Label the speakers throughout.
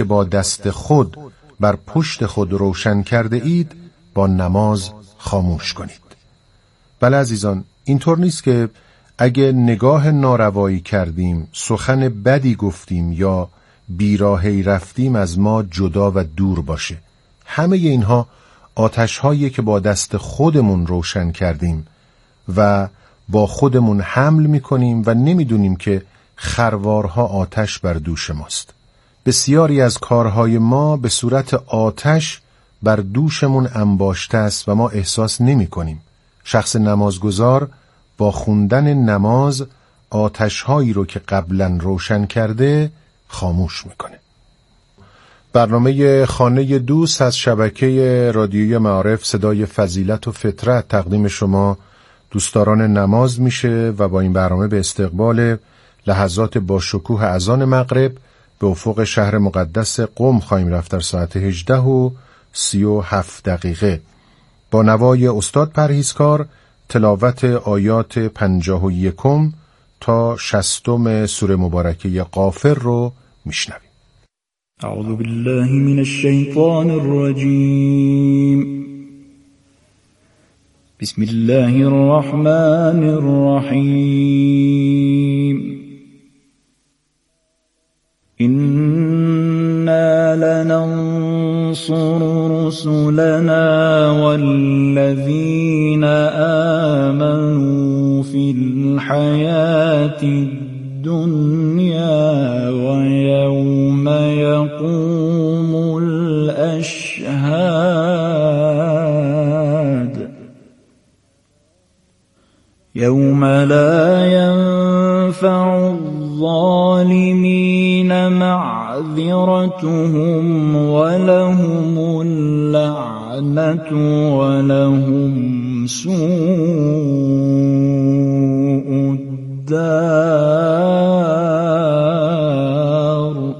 Speaker 1: که با دست خود بر پشت خود روشن کرده اید با نماز خاموش کنید. بله عزیزان، اینطور نیست که اگه نگاه ناروایی کردیم، سخن بدی گفتیم یا بیراهی رفتیم از ما جدا و دور باشه. همه اینها آتش‌هایی که با دست خودمون روشن کردیم و با خودمون حمل می‌کنیم و نمی‌دونیم که خروارها آتش بر دوش ماست. بسیاری از کارهای ما به صورت آتش بر دوشمون انباشته است و ما احساس نمی‌کنیم. شخص نمازگزار با خوندن نماز آتش‌هایی رو که قبلاً روشن کرده خاموش می‌کنه. برنامه خانه دوست از شبکه رادیویی معارف صدای فضیلت و فطرت تقدیم شما دوستداران نماز میشه و با این برنامه به استقبال لحظات با شکوه اذان مغرب به افق شهر مقدس قم خواهیم رفت در ساعت 18:37 با نوای استاد پرهیزکار، تلاوت آیات 51 تا 60 سوره مبارکه غافر رو میشنویم.
Speaker 2: اعوذ بالله من الشیطان الرجیم. بسم الله الرحمن الرحیم. إنا لننصر رسلنا والذين آمنوا في الحياة الدنيا ويوم يقوم الأشهاد يوم لا ينفع الظالمين معذرتهم ولهم اللعنة ولهم سوء الدار.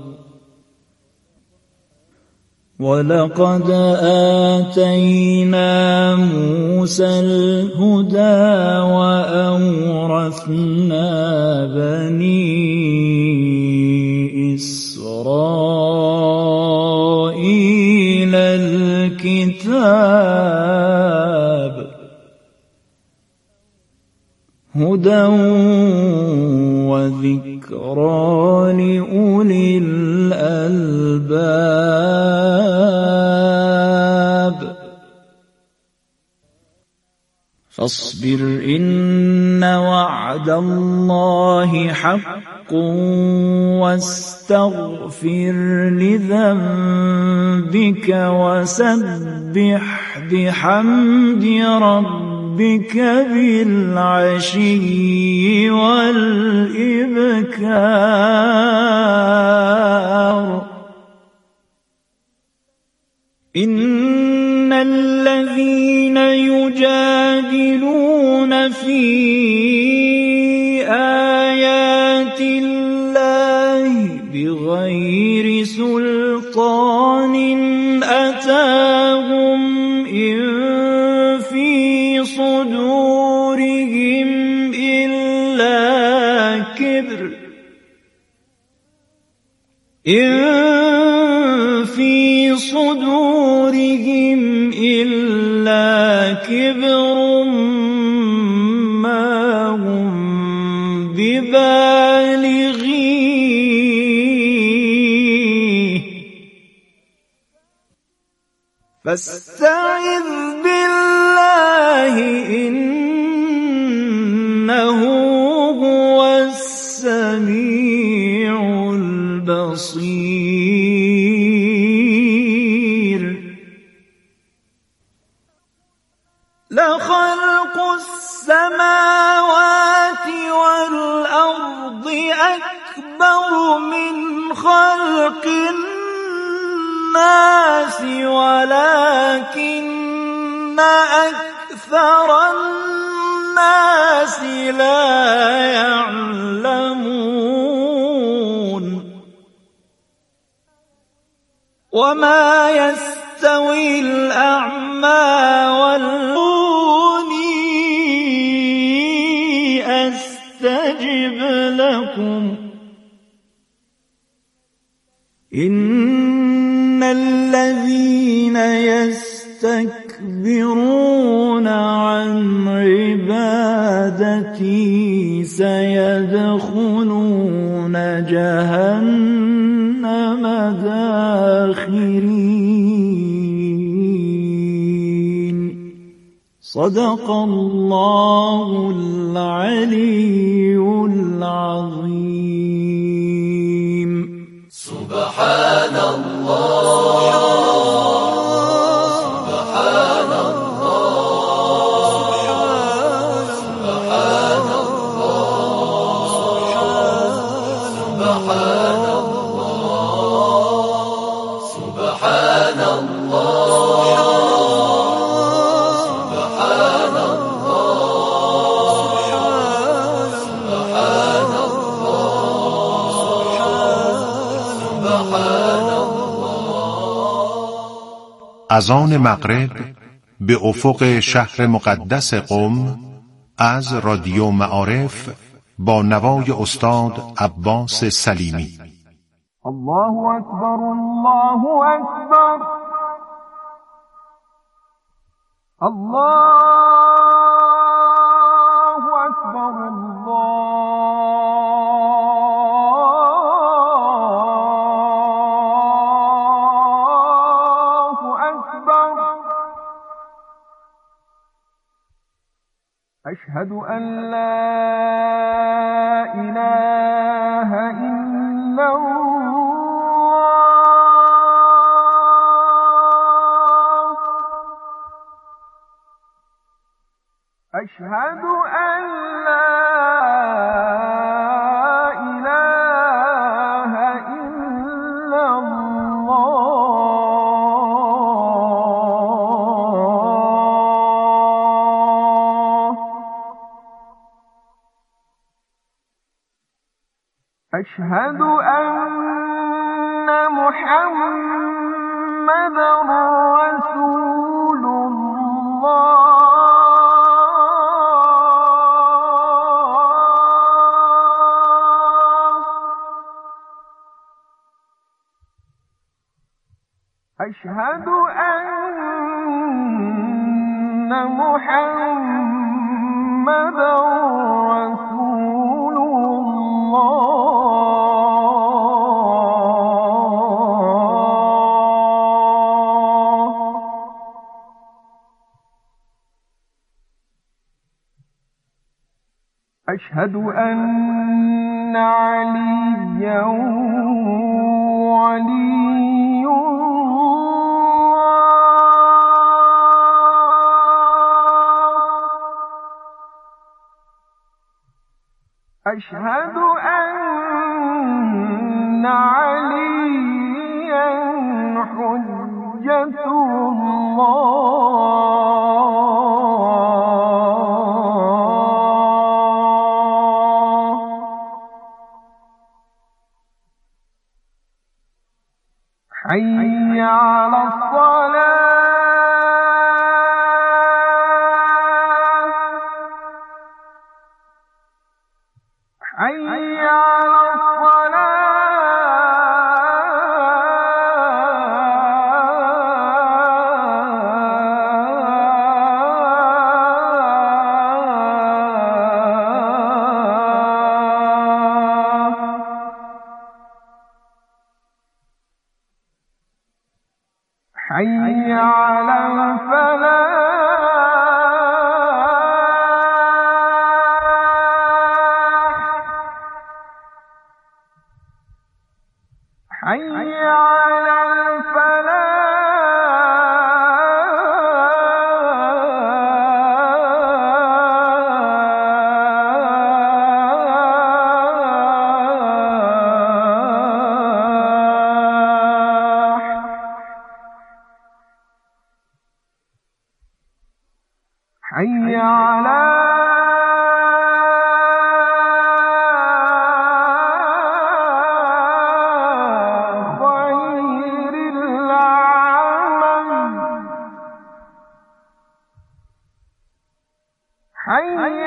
Speaker 2: ولقد آتينا موسى الهدى وأورثنا بني إسرائيل الكتاب هدى وذكرى لأولي الألباب. فاصبر إن وعد الله حق واستغفر لذنبك وسبح بحمد ربك بالعشي والإبكار. إن الذين يجادلون في آيات الله بغير سلطان أتاهم إن في صدورهم إلا كبر ما هم ببالغيه فاستعذ بالله إنه هو السميع البصير. لخلق السماوات والأرض أكبر من خلق الناس ولكن أكثر الناس لا يعلمون. وما يستوي الأعمى والأولي أستجب لكم إن يستكبرون عن عبادتي سيدخلون جهنم داخرين. صدق الله العلي العظيم.
Speaker 3: سبحان الله.
Speaker 1: از آن مغرب به افق شهر مقدس قم از رادیو معارف با نوای استاد عباس سلیمی.
Speaker 4: الله اکبر، الله اکبر، الله اکبر، أشهد أن لا إله إلا الله، أشهد أن لا إله إلا الله، أشهد أن محمدًا رسول الله، أشهد أن محمدًا رسول الله. أشهد أن عليا ولي الله، أشهد أن عليا حجة الله، حي على الصلاة، حي على حي على الفلاح، حي على حي على خير العمل، حي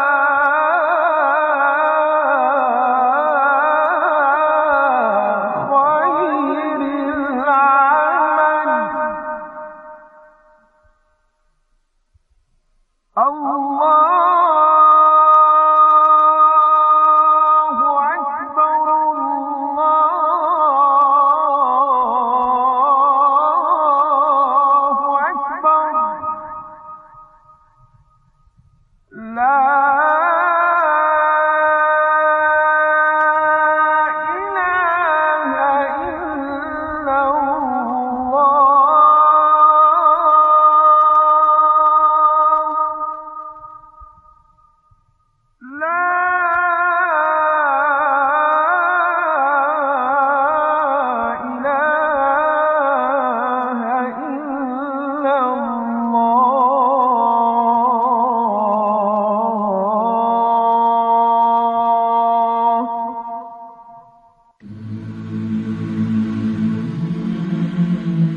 Speaker 4: على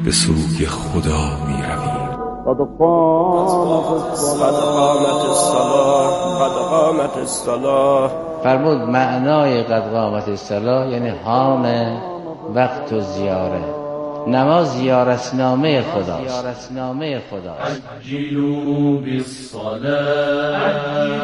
Speaker 5: به سوی خدا می رویم.
Speaker 6: قد قامت الصلاة.
Speaker 7: فرمود معنای قد قامت الصلاة یعنی حان وقت و زیاره. نماز زیارتنامه خداست.
Speaker 3: عجلوا بالصلاة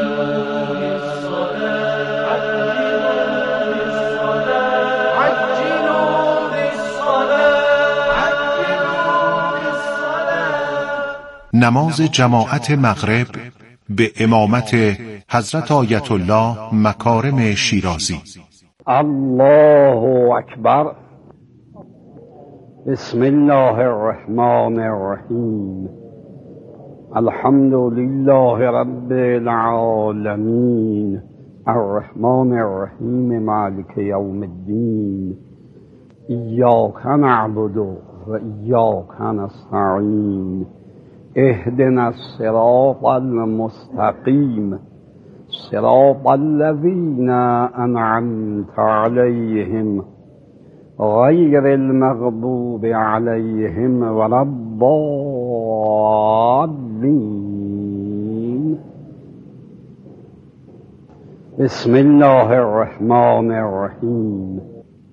Speaker 1: نماز جماعت مغرب به امامت حضرت آیت الله مکارم شیرازی.
Speaker 8: الله اکبر. بسم الله الرحمن الرحیم. الحمد لله رب العالمین الرحمن الرحیم مالک یوم الدین ایاک نعبد و ایاک نستعین اهدنا الصراط المستقیم صراط الذین انعمت علیهم غیر المغضوب علیهم ولا الضالین. بسم الله الرحمن الرحیم.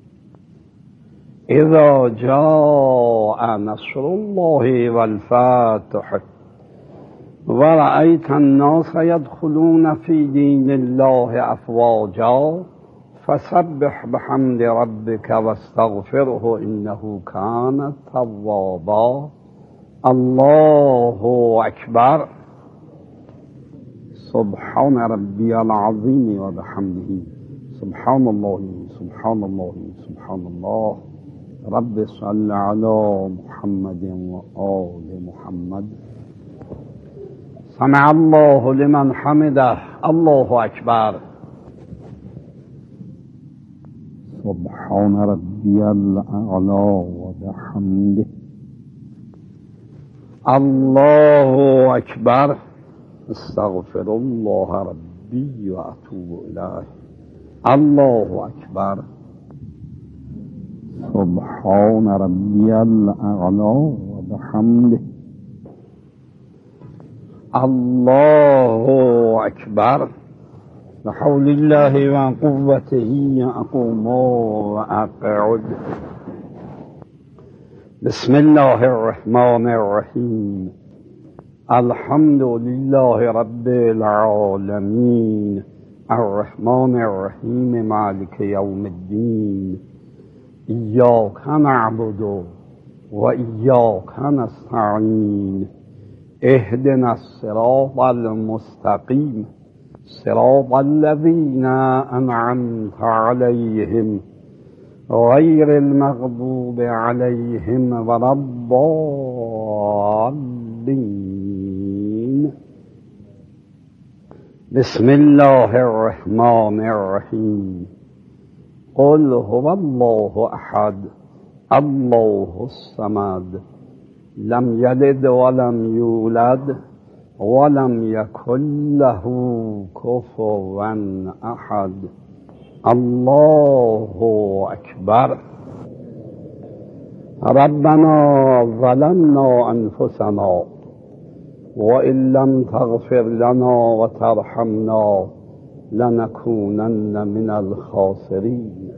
Speaker 8: اذا جاء نصر الله والفتح ورأيت الناس يدخلون في دين الله أفواجا فسبح بحمد ربك واستغفره إنه كان توابا. الله أكبر. سبحان ربي العظيم وبحمده سبحان الله سبحان الله سبحان الله. رب صل على محمد وآل محمد. سمع الله لمن حمده. الله أكبر. سبحان ربي الأعلى وبحمده. الله أكبر. استغفر الله ربي وأتوب إليه. الله أكبر. سبحان ربي الأعلى وبحمده. الله أكبر. بحول الله وقوته أقوم وأقعد. بسم الله الرحمن الرحيم. الحمد لله رب العالمين الرحمن الرحيم مالك يوم الدين إياك نعبد وإياك نستعين اهدنا الصراط المستقيم صراط الذين أنعمت عليهم غير المغضوب عليهم ولا الضالين. بسم الله الرحمن الرحيم. قل هو الله أحد الله الصمد لم يلد ولم يولد ولم يكن له كفوا أحد. الله أكبر. ربنا ظلمنا أنفسنا وإن لم تغفر لنا وترحمنا لنكونن من الخاسرين.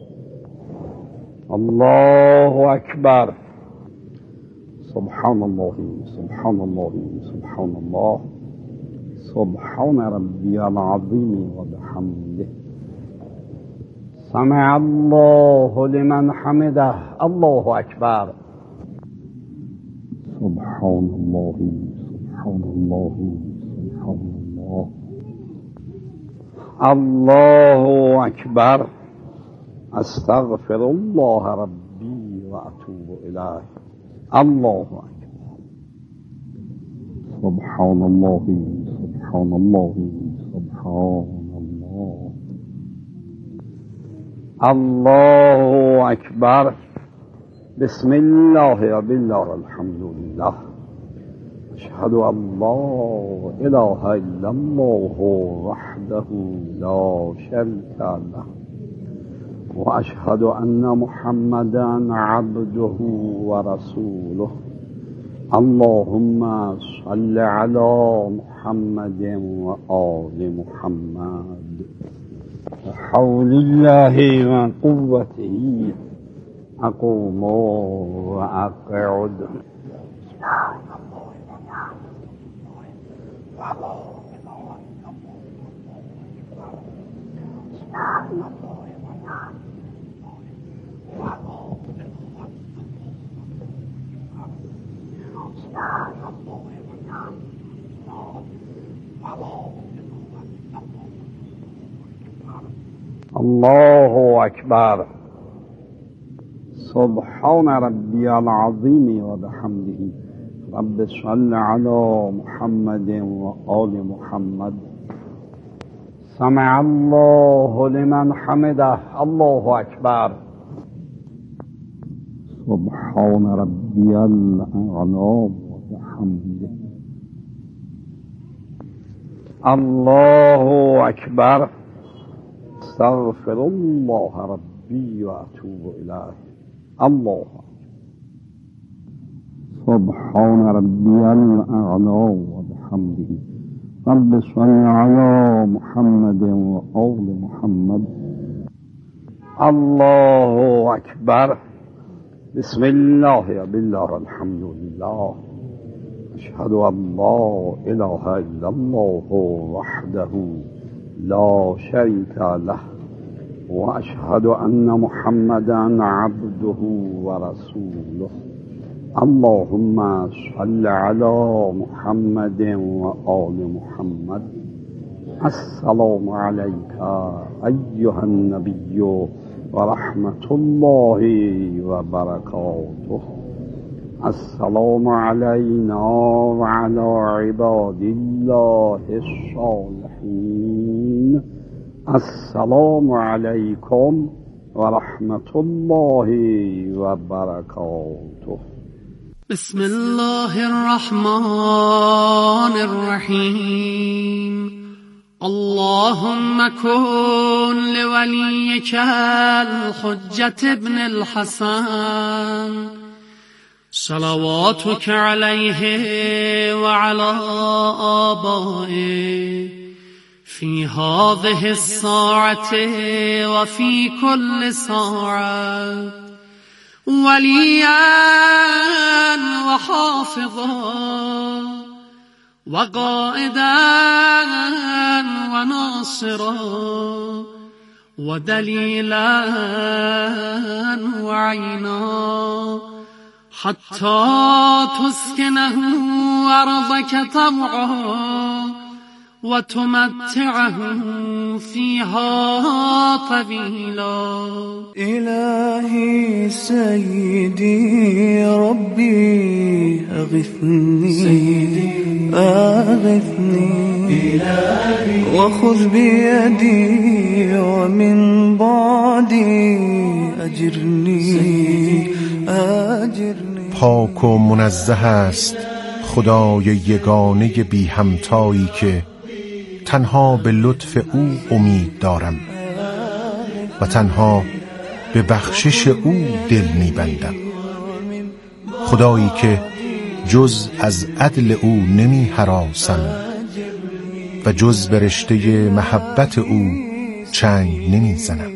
Speaker 8: الله أكبر. سبحان الله سبحان الله سبحان الله. سبحان ربي العظيم وبحمده. سمع الله لمن حمده. الله أكبر. سبحان الله سبحان الله سبحان الله. الله أكبر. أستغفر الله ربي وأتوب إليه. الله أكبر. سبحان الله سبحان الله سبحان الله. الله أكبر. بسم الله وبالله الحمد لله. أشهد أن لا إله إلا الله وحده لا شريك له وأشهد أن محمدا عبده ورسوله اللهم صل على محمد وآل محمد بحول الله وقوته أقوم وأقعد الله أكبر سبحان ربي العظيم وبحمده رب صل على محمد وآل محمد سمع الله لمن حمده الله أكبر سبحان ربي الأعلى وبحمده الله أكبر استغفر الله ربي وأتوب إليه الله سبحان ربي الأعلى وبحمده رب صل على محمد وآل محمد الله أكبر بسم الله بالله الحمد لله أشهد أن لا إله إلا الله وحده لا شريك له وأشهد أن محمدا عبده ورسوله اللهم صل على محمد وآل محمد السلام عليك أيها النبي ورحمة الله وبركاته السلام علينا وعلى عباد الله الصالحين السلام عليكم ورحمة الله وبركاته
Speaker 9: بسم الله الرحمن الرحيم اللهم كن لوليك الحجة ابن الحسن صلواتك عليه وعلى آبائه في هذه الساعة وفي كل ساعة وليا وحافظا وقائدا وناصرا ودليلا وعينا حتى تسكنه أرضك طوعا وتمتعه فيها طويلا
Speaker 2: إلهي سيدي ربي أغثني أغثني وخذ بيدي ومن بعدي أجرني
Speaker 1: پاک و منزه است خدای یگانه بی همتایی که تنها به لطف او امید دارم و تنها به بخشش او دل می‌بندم. خدایی که جز از عدل او نمی هراسم و جز به رشته محبت او چنگ نمی زنم.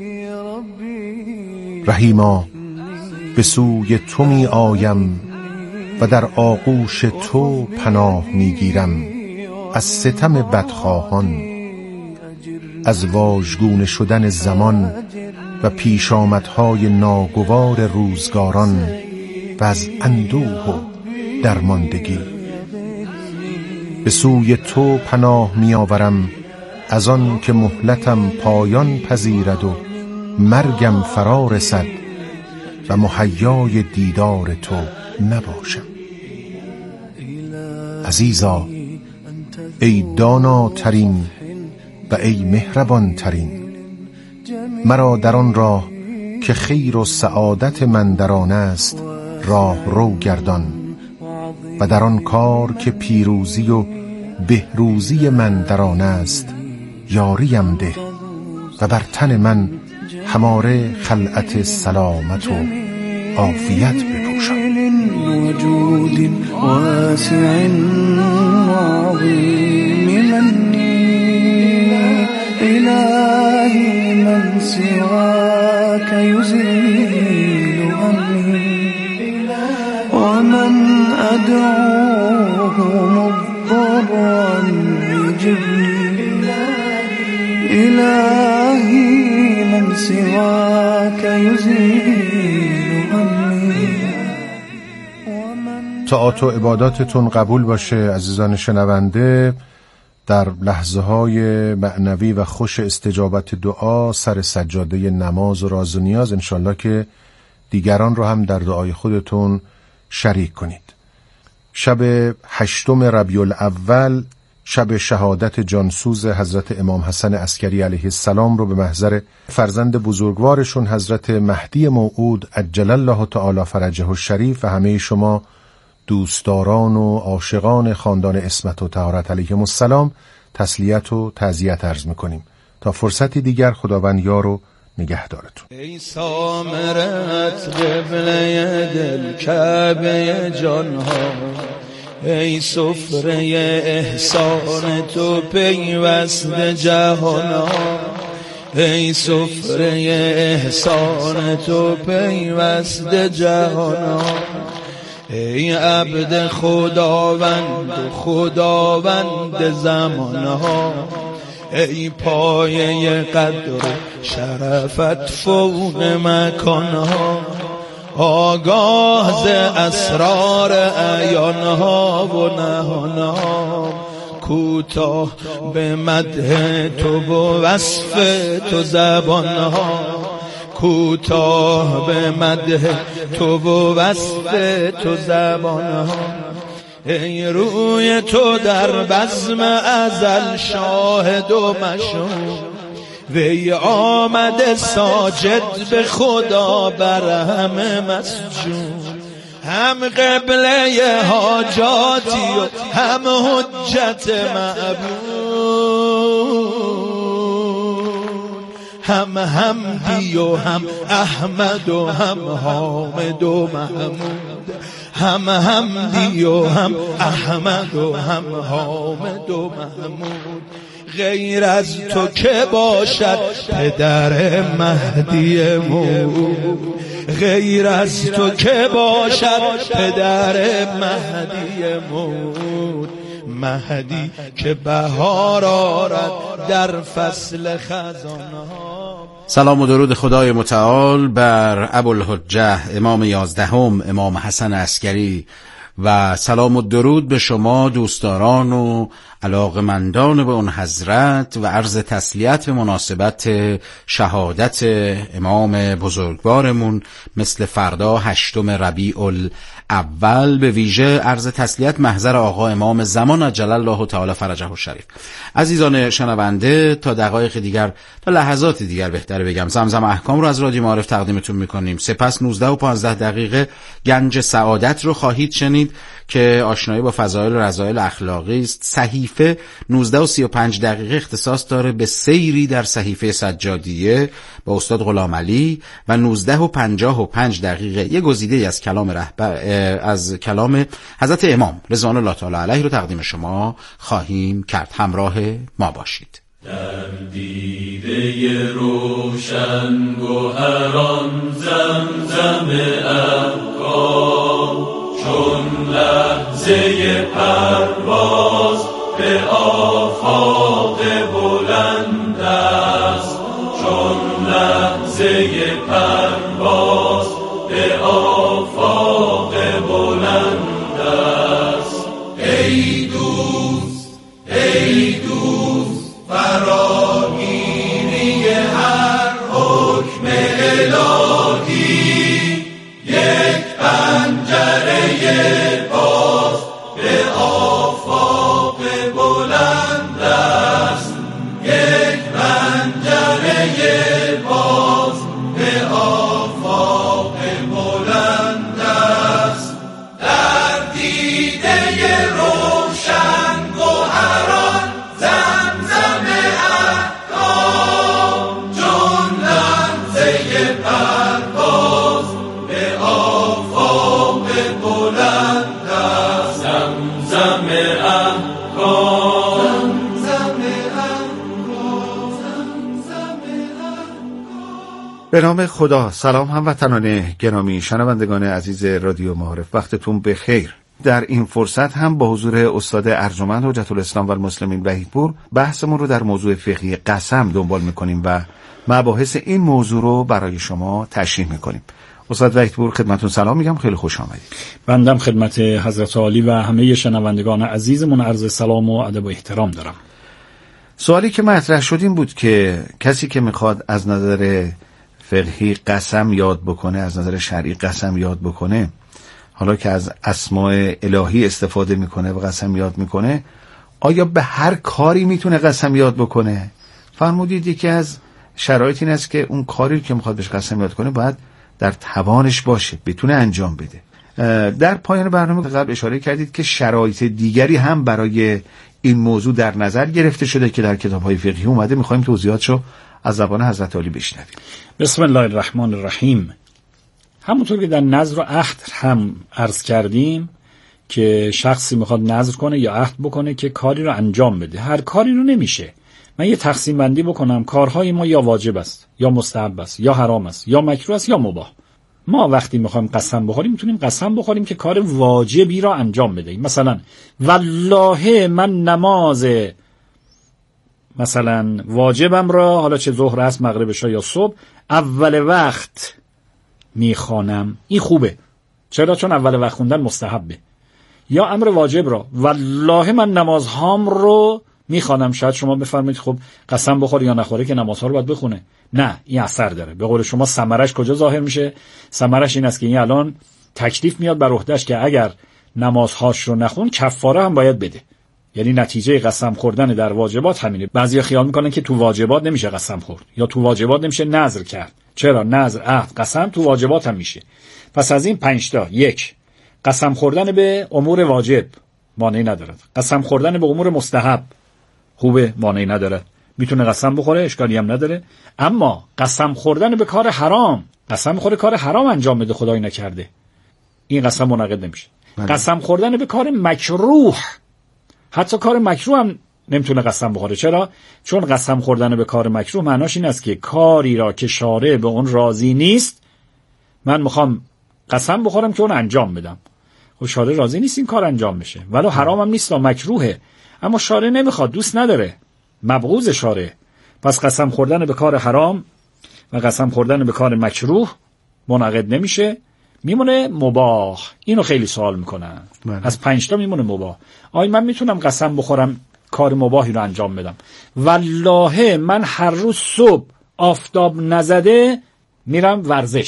Speaker 1: رحیما به سوی تو می آیم و در آغوش تو پناه می گیرم از ستم بدخواهان، از واژگونه شدن زمان و پیشامدهای ناگوار روزگاران و از اندوه و درماندگی. به سوی تو پناه می آورم از آن که مهلتم پایان پذیرد و مرگم فرا رسد و مهیای دیدار تو نباشم. عزیزا، ای داناترین و ای مهربان ترین، مرا در آن راه که خیر و سعادت من در آن است راه رو گردان و در آن کار که پیروزی و بهروزی من در آن است یاریم ده و بر تن من هماره خلعت سلامت و عافیت بپوشان.
Speaker 2: وجود واسع وعظيم مني إلهي من سواك يزيل همي ومن أدعوه مضطرا يجبني إلهي من سواك يزيل همي.
Speaker 1: طاعات و عباداتتون قبول باشه عزیزان شنونده. در لحظه های معنوی و خوش استجابت دعا سر سجاده نماز و راز و نیاز انشالله که دیگران رو هم در دعای خودتون شریک کنید. شب 8 ربیع الاول، شب شهادت جانسوز حضرت امام حسن عسکری علیه السلام رو به محضر فرزند بزرگوارشون حضرت مهدی موعود عجل الله تعالی فرجه الشریف و همه شما دوستداران و عاشقان خاندان عصمت و طهارت علیهم السلام تسلیت و تعزیت عرض میکنیم. تا فرصتی دیگر خداوند یار و نگهدارتون.
Speaker 2: ای سامرت قبله دل کعبه جانها، ای سفره احسان تو پیوسته جهانها، ای سفره احسان تو پیوسته جهانها، ای عبد خداوند خداوند زمانها، ای پایه قدر شرفت فوق مکانها، آگاه ز اسرار اعیانها و نهانها، کوتاه به مدح تو و وصف تو زبانها، کوتاه به مدح تو و وصف تو زبانها، ای روی تو در بزم ازل شاهد و مشهود، وی آمده ساجد به خدا بر همه مسجود، هم قبله حاجاتی و هم حجت معبود، هم حمدی و هم احمد و هم حامد و محمود، هم حمدی و هم احمد و هم حامد و محمود، غیر از تو که باشد پدر مهدی موعود، غیر از تو که باشد پدر مهدی موعود، مهدی که بهار آرد در فصل خزانها.
Speaker 10: سلام و درود خدای متعال بر ابوالحجه امام 11 امام حسن عسکری و سلام و درود به شما دوستداران و علاقمندان به اون حضرت و عرض تسلیت به مناسبت شهادت امام بزرگوارمون مثل فردا 8 ربیع الاول، به ویژه عرض تسلیت محضر آقا امام زمان عجل الله تعالی فرجه الشریف. عزیزان شنونده، تا دقایق دیگر، تا لحظات دیگر بهتره بگم، زمزم احکام رو از رادیو معارف تقدیمتون میکنیم. سپس 19 و 15 دقیقه گنج سعادت رو خواهید شنید که آشنایی با فضایل و رذایل اخلاقی است. صحیفه 19 و 35 دقیقه اختصاص داره به سیری در صحیفه سجادیه با استاد غلامعلی و 19 و 55 دقیقه یه گزیده از کلام از کلام حضرت امام رضوان الله تعالی علیه رو تقدیم شما خواهیم کرد. همراه ما باشید.
Speaker 3: در دیده روشن گوهران زمزم افکار، چون لحظه پرواز به آفاق بلند است، چون لحظه پرواز به آفاق بلند است. ای دوست ای دوست فراگیری هر حکم الهی، یک پنجره باز به آفاق بلند است، یک پنجره باز به آفاق بلند است.
Speaker 10: به نام خدا. سلام هموطنان گرامی، شنوندگان عزیز رادیو معارف، وقتتون بخیر. در این فرصت هم با حضور استاد ارجمند حجت الاسلام و المسلمین وحیدپور بحثمون رو در موضوع فقهی قسم دنبال میکنیم و مباحث این موضوع رو برای شما تشریح میکنیم. استاد وحیدپور خدمتون سلام میگم، خیلی خوش آمدید.
Speaker 11: بندم خدمت حضرت عالی و همه شنوندگان عزیزمون عرض سلام و ادب و احترام دارم.
Speaker 10: سوالی که مطرح شد این بود که کسی که میخواد از نظر فقهی قسم یاد بکنه، از نظر شرعی قسم یاد بکنه، حالا که از اسماء الهی استفاده میکنه و قسم یاد میکنه، آیا به هر کاری میتونه قسم یاد بکنه؟ فرمودید یکی از شرایط این است که اون کاری که میخواد بهش قسم یاد کنه باید در توانش باشه، بتونه انجام بده. در پایان برنامه قبل اشاره کردید که شرایط دیگری هم برای این موضوع در نظر گرفته شده که در کتاب‌های فقهی اومده. میخوایم توضیحاتشو از زبان حضرت عالی بشنویم.
Speaker 11: بسم الله الرحمن الرحیم. همونطور که در نذر و عهد هم عرض کردیم که شخصی میخواد نذر کنه یا عهد بکنه که کاری رو انجام بده، هر کاری رو نمیشه. من یه تقسیم بندی بکنم، کارهای ما یا واجب است یا مستحب است یا حرام است یا مکروه است یا مباح. ما وقتی میخوایم قسم بخوریم میتونیم قسم بخوریم که کار واجبی را انجام بدهیم. مثلا والله من نماز مثلا واجبم را، حالا چه ظهر است مغرب عشا یا صبح، اول وقت میخوانم. این خوبه. چرا؟ چون اول وقت خوندن مستحبه. یا امر واجب را، والله من نمازهام رو میخوانم. شاید شما بفرمایید خب قسم بخوره یا نخوره که نمازها رو باید بخونه. نه، این اثر داره. به قول شما ثمرش کجا ظاهر میشه؟ ثمرش این است که این الان تکلیف میاد بر عهده‌اش که اگر نمازهاش رو نخون کفاره هم باید بده. یعنی نتیجه قسم خوردن در واجبات همینه. بعضیا خیال میکنن که تو واجبات نمیشه قسم خورد یا تو واجبات نمیشه نذر کرد. چرا؟ نذر، عهد، قسم تو واجبات هم میشه. پس از این 5 تا: 1. قسم خوردن به امور واجب مانعی ندارد. قسم خوردن به امور مستحب خوبه، مانعی ندارد. میتونه قسم بخوره، اشکالی هم نداره. اما قسم خوردن به کار حرام، قسم خوره کار حرام انجام بده خدای نکرده، این قسم منعقد نمیشه. قسم خوردن به کار مکروه، حتی کار مکروه هم نمیتونه قسم بخوره. چرا؟ چون قسم خوردن به کار مکروه معناش این است که کاری را که شارع به اون راضی نیست من میخوام قسم بخورم که اون انجام بدم. خب شارع راضی نیست این کار انجام بشه، ولو حرام هم نیست، مکروهه، اما شارع نمیخواد، دوست نداره، مبغوض شارع. پس قسم خوردن به کار حرام و قسم خوردن به کار مکروه منعقد نمیشه، میمونه مباح. اینو خیلی سوال میکنن. از 5 تا میمونه مباح. آیا من میتونم قسم بخورم کار مباحی رو انجام بدم؟ والله من هر روز صبح آفتاب نزده میرم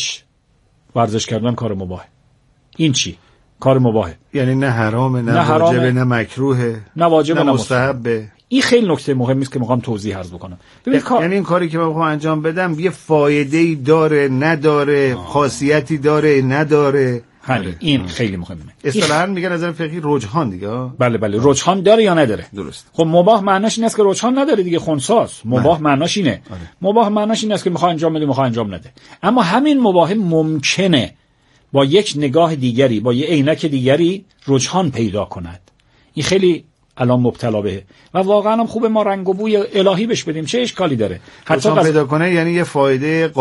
Speaker 11: ورزش کردن کار مباحه. این چی؟ کار مباحه.
Speaker 10: یعنی نه حرامه، نه واجبه، نه مکروهه،
Speaker 11: نه واجبه،
Speaker 10: نه مستحبه.
Speaker 11: این خیلی نکته مهمی است که میخوام توضیح عرض بکنم.
Speaker 10: یعنی این کاری که من میخوام انجام بدم یه فایده‌ای داره نداره، خاصیتی داره نداره.
Speaker 11: این خیلی مهمه.
Speaker 10: اصطلاحاً میگن از نظر فقهی رجحان دیگه.
Speaker 11: بله رجحان داره یا نداره؟
Speaker 10: درست.
Speaker 11: خب مباح معناش این است که رجحان نداره دیگه، خنثاست. مباح معناش اینه. مباح معناش این است که میخواد انجام بده، میخواد انجام نده. اما همین مباح ممکنه با یک نگاه دیگری، با یک عینک دیگری رجحان پیدا کند. این خیلی الان مبتلا به و واقعا هم خوبه ما رنگ و بوی الهی بهش بدیم، چه اشکالی داره؟
Speaker 10: حتی پیدا کنه، یعنی یه فایده